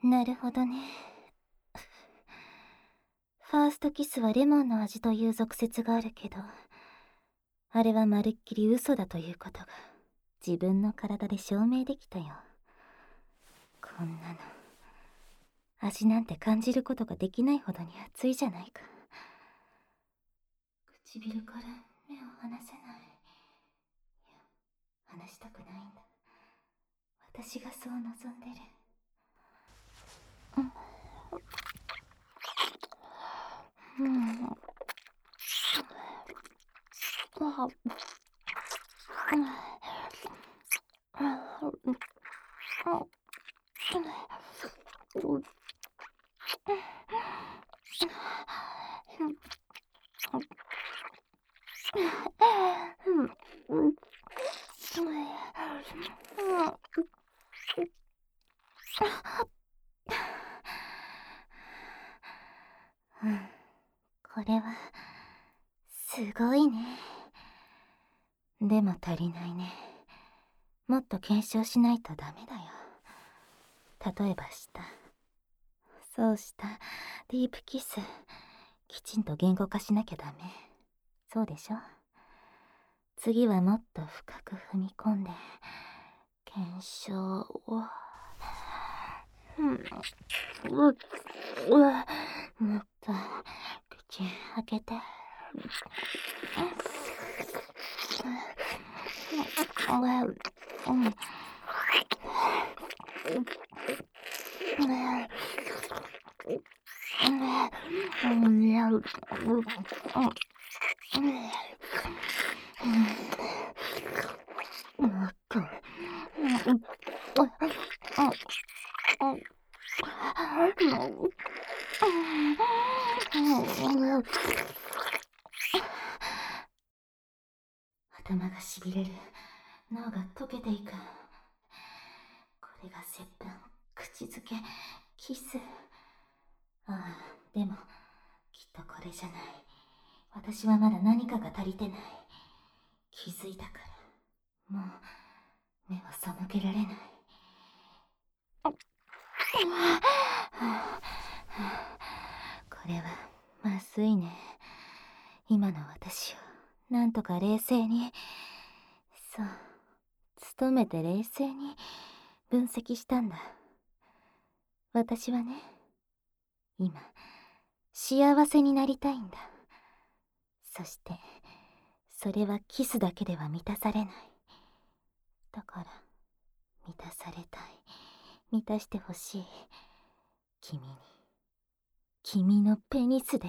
なるほどね。ファーストキスはレモンの味という俗説があるけど、あれはまるっきり嘘だということが自分の体で証明できたよ。こんなの味なんて感じることができないほどに熱いじゃないか。唇から目を離せない。いや、離したくないんだ。私がそう望んでる。うん。これはすごいね。でも足りないね。もっと検証しないとダメだよ。例えばそうしたディープキス、きちんと言語化しなきゃダメ。そうでしょ。次はもっと深く踏み込んで検証を。もっと口開けて。頭がしびれる。脳が溶けていく。これが接吻、口づけ、キス。ああ、でもきっとこれじゃない。私はまだ何かが足りてない。気づいたから、もう目を背けられない。これはまずいね。今の私をなんとか冷静に、そう、努めて冷静に分析したんだ。私はね、今幸せになりたいんだ。そしてそれはキスだけでは満たされない。だから満たされたい、満たしてほしい。君のペニスで。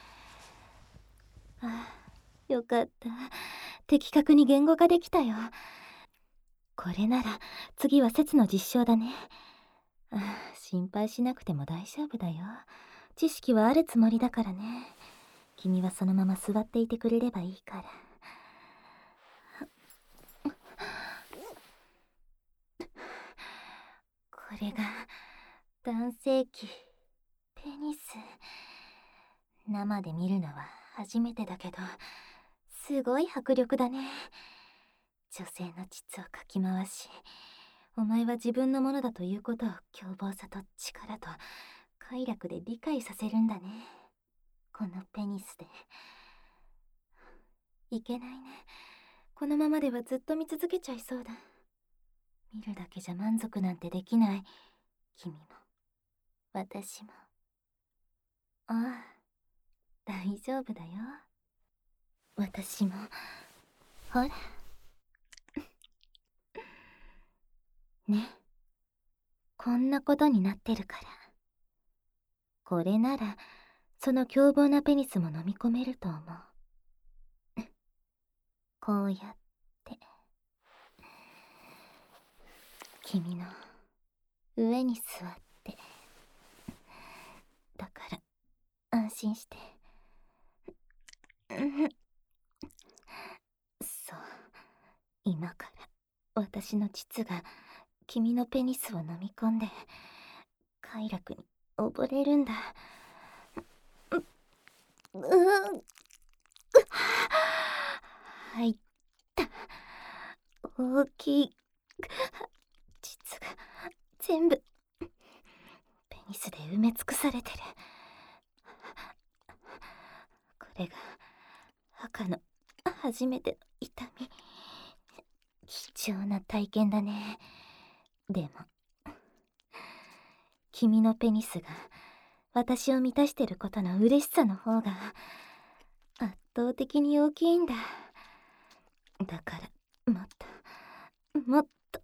ああ、よかった。的確に言語化できたよ。これなら次は説の実証だね。ああ、心配しなくても大丈夫だよ。知識はあるつもりだからね。君はそのまま座っていてくれればいいから。これが男性器、ペニス。生で見るのは初めてだけど、すごい迫力だね。女性の膣をかき回し、お前は自分のものだということを凶暴さと力と快楽で理解させるんだね。このペニスで。いけないね。このままではずっと見続けちゃいそうだ。見るだけじゃ満足なんてできない。君も私も。ああ、大丈夫だよ。私も。ほらね、こんなことになってるから。これならその凶暴なペニスも飲み込めると思う。こうやって君の上に座って。だから安心して。そう、今から私の膣が君のペニスを飲み込んで快楽に溺れるんだ。入った。大きい膣が全部ニスで埋め尽くされてる。これが赤の初めての痛み。貴重な体験だね。でも君のペニスが私を満たしてることの嬉しさの方が圧倒的に大きいんだ。だからもっともっと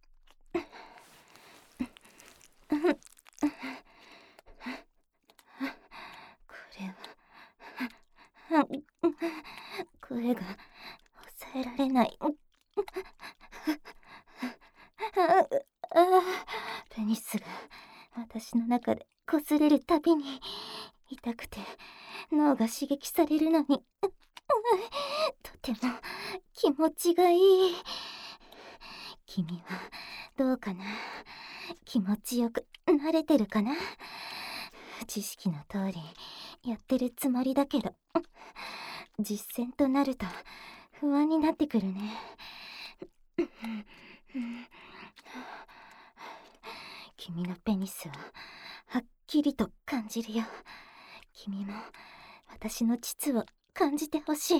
これは声が抑えられない。ペニスが私の中で擦れるたびに痛くて脳が刺激されるのにとても気持ちがいい。君はどうかな？気持ちよく慣れてるかな？知識の通りやってるつもりだけど、実践となると不安になってくるね。君のペニスははっきりと感じるよ。君も私の膣を感じてほしい。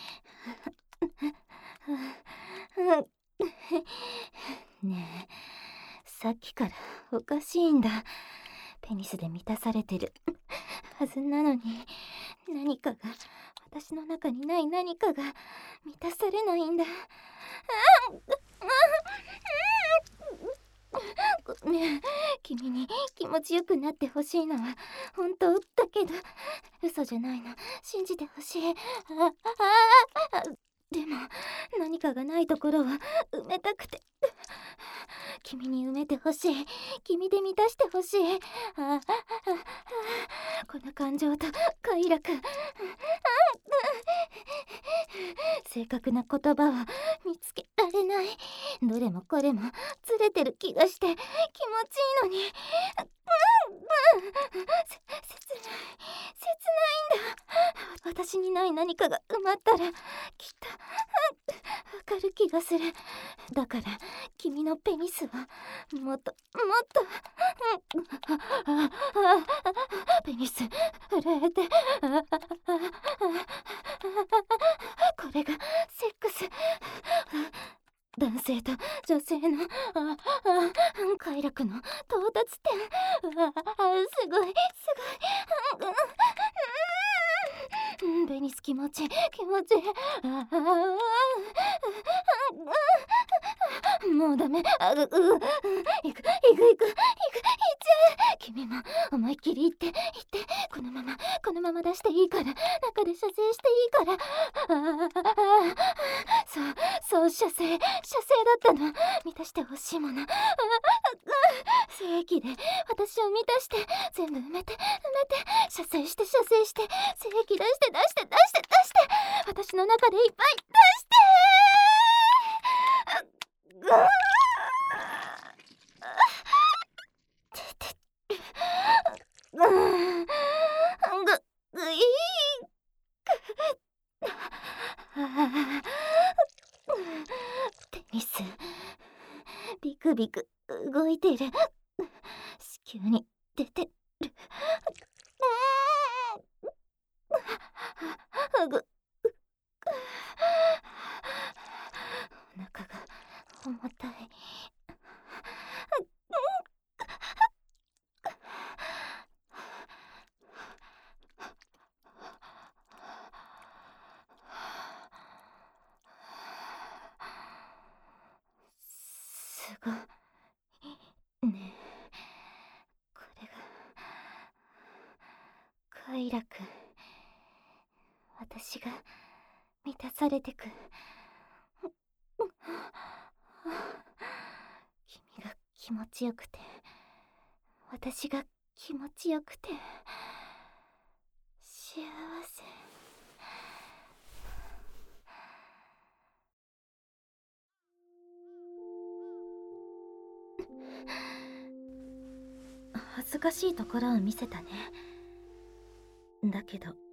ねえ、さっきからおかしいんだ。ペニスで満たされてるはずなのに、何かが、私の中にない何かが満たされないんだ。ねえ、君に気持ちよくなってほしいのは本当だけど、嘘じゃないの、信じてほしい。でも何かがないところを埋めたくて、君に埋めてほしい、君で満たしてほしい。この感情と快楽、正確な言葉を見つけられない。どれもこれもずれてる気がして気持ちいいのに、切ないんだ。私にない何かが埋まったらきっとわかる気がする。だから君のペニスはもっとペニス震えて、これがセックス。男性と女性の快楽の到達点。すごいペニス気持ちいい。もうダメ。いっちゃう。君も思いっきり言って、このまま出していいから、中で射精していいから。そう、射精だったの。満たしてほしいもの。精液で私を満たして、全部埋めて、射精して、精液出して、私の中でいっぱい出して。いいテニスビクビク動いてる。子宮に出てる。お腹が重たい。すごいね。これが快楽。私が満たされてく。君が気持ちよくて、私が気持ちよくて、幸せ。恥ずかしいところを見せたね。だけど、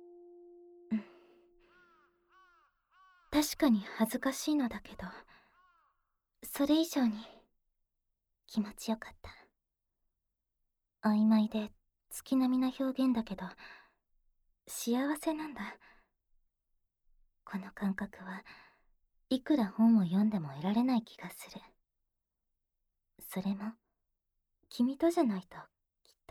確かに恥ずかしいのだけど、それ以上に気持ちよかった。 曖昧で月並みな表現だけど、幸せなんだ。この感覚はいくら本を読んでも得られない気がする。それも君とじゃないと、きっと。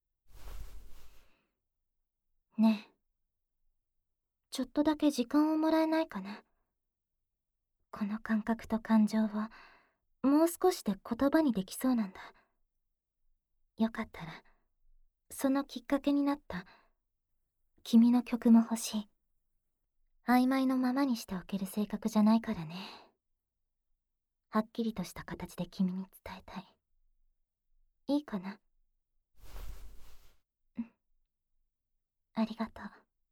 ねえ、ちょっとだけ時間をもらえないかな。この感覚と感情をもう少しで言葉にできそうなんだ。よかったらそのきっかけになった君の曲も欲しい。曖昧のままにしておける性格じゃないからね。はっきりとした形で君に伝えたい。いいかな？うん、ありがと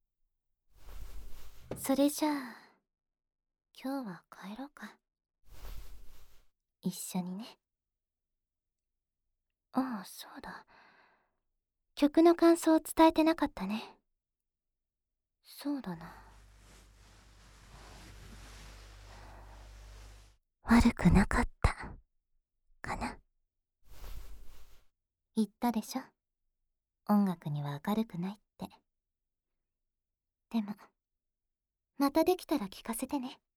う。それじゃあ今日は帰ろうか。一緒にね。ああ、そうだ。曲の感想を伝えてなかったね。そうだな。悪くなかったかな。言ったでしょ、音楽には明るくないって。でもまたできたら聞かせてね。